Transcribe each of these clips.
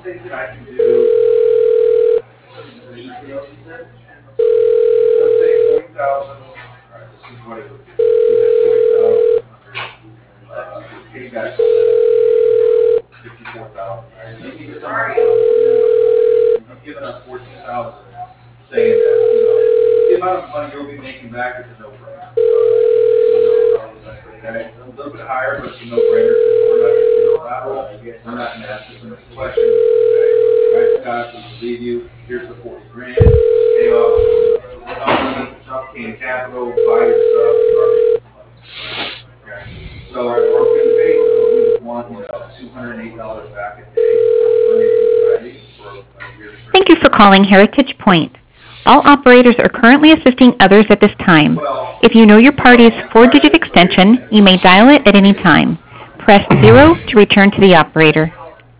Thank you for calling Heritage Point. All operators are currently assisting others at this time. If you know your party's four-digit extension, you may dial it at any time. Press 0 to return to the operator.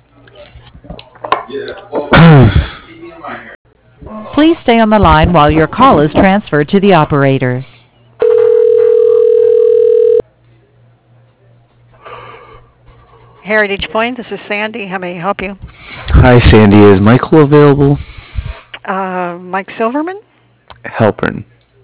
Please stay on the line while your call is transferred to the operator. Heritage Point, this is Sandy. How may I help you? Hi, Sandy. Is Michael available? Mike Silverman? Halpern.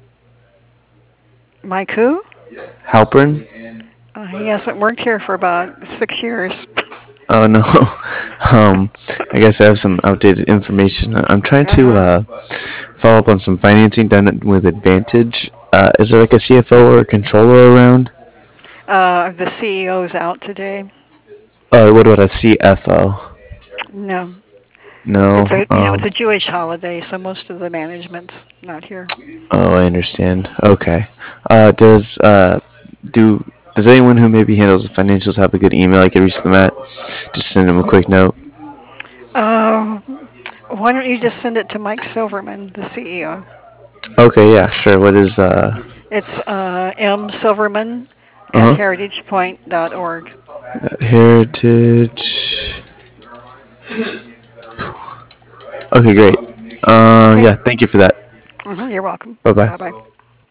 Mike who? Halpern? He hasn't worked here for about 6 years. Oh, no. I guess I have some outdated information. I'm trying to follow up on some financing done with Advantage. Is there like a CFO or a controller around? The CEO's out today. What about a CFO? No. No. It's a Jewish holiday, so most of the management's not here. Oh, I understand. Okay. Does anyone who maybe handles the financials have a good email I could reach them at? Just send them a quick note. Why don't you just send it to Mike Silverman, the CEO? Okay, yeah, sure. What is It's msilverman at heritagepoint.org. Heritage. Okay, great. Yeah, thank you for that. You're welcome. Bye-bye. Bye-bye.